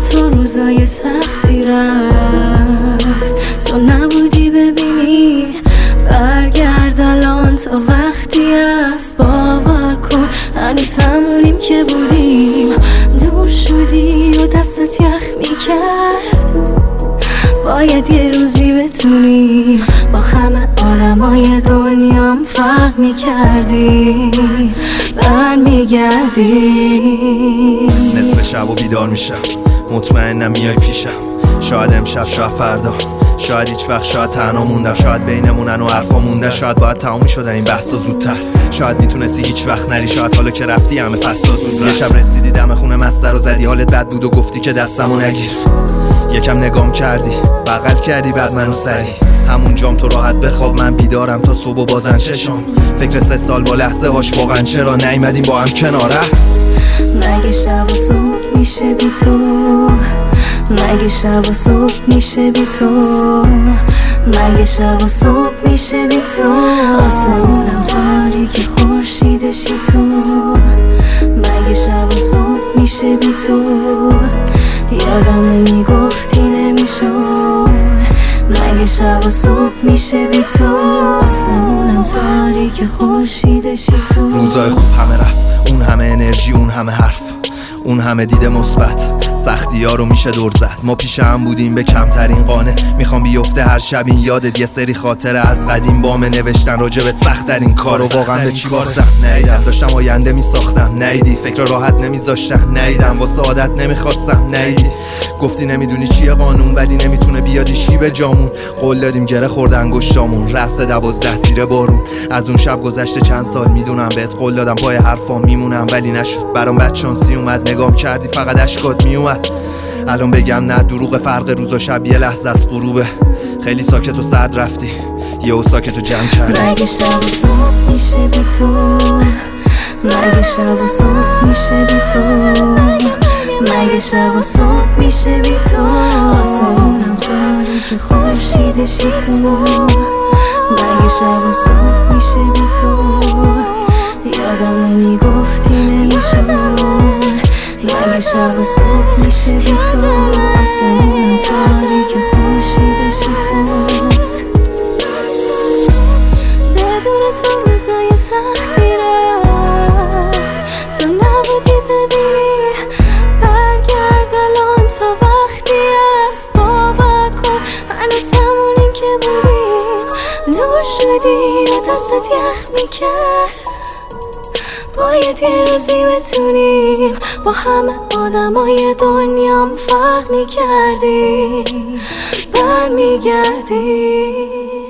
تو روزای سختی رفت، تو نبودی ببینی برگرد الان تا وقتی است. باور کن هنوز همونیم که بودیم، دور شدی و دستت یخ میکرد. باید یه روزی بتونیم با همه آدمای دنیام فرق میکردیم، برمیگردیم. نصف شب و بیدار میشم، مطمئنم میای پیشم. شاید امشب، شاید فردا، شاید هیچ وقت، شاید تنها موندم. شاید بینمونن و حرفا مونده، شاید باید تموم شده این بحثا زودتر. شاید میتونستی هیچ وقت نری، شاید حالا که رفتی همه فصلا زود. یه شب رسیدی دم خونه مستر و زدی، حالت بد بود و گفتی که دستمو نگیر. یکم نگام کردی، بغل کردی، بعد منو سری. همون جام تو راحت بخواب، من بیدارم تا صبح و بازن چشام. فکر 3 سال با لحظه هاش واقعا چرا نیومدیم با هم کناره. مگه شب و صبح میشه بی تو؟ مگه شب و صبح میشه بی تو؟ مگه شب و صبح میشه بی تو؟ آسمونم تاریک خورشیدشی تو. مگه شب و صبح میشه بی تو؟ یادمه میگفتی نمیشد. مگه شب و صبح میشه بی تو؟ آسمونم تاریک خورشیدشی تو. روزای خوب همه رفت، اون همه انرژی، اون همه حرف، اون همه دید مثبت. سختی ها رو میشه دور زد، ما پیش هم بودیم به کمترین قانه. میخوام بیفته هر شب این یادت یه سری خاطره از قدیم، بام نوشتن راجبت سخت‌ترین کارو واقعا به چی باختم. نیدم داشتم آینده میساختم، نیدی فکر راحت نمیذاشتن، نیدم واسه عادت نمیخواستم، نیدی گفتی نمیدونی چیه قانون ولی نمیتونه بیادی شی به جامون. قول دادیم گره خورد انگشتامون، رقص 12 زیر بارون. از اون شب گذشته چند سال، میدونم بهت قول دادم پای حرفام میمونم ولی نشد. برام بدشانسی اومد، نگام کردی فقط اشکات میومد. الان بگم نه دروغ، فرق روز و شب یه لحظه از غروبه. خیلی ساکت و سرد رفتی، یهو ساکت و جمع کردی. مگه شب و صبح میشه بی تو؟ مگه شب و صبح میشه بی تو؟ مگه شب و صبح میشه بی تو؟ آسمونم تاریک خورشیدشی تو. مگه شب و صبح میشه بی تو؟ یادمه میگفتی نمیشد. مگه شب و صبح میشه بی تو؟ آسمونم تاریک خورشیدشی تو. بدون تو روزای سختی رفت، تو نبودی ببینی برگرد الان تا وقتی است. باور کن هنوز همونیم که بودیم، دور شدی و دستت یخ میکرد. باید یه روزی بتونیم با همه آدمای دنیام فرق میکردیم، برمیگردیم.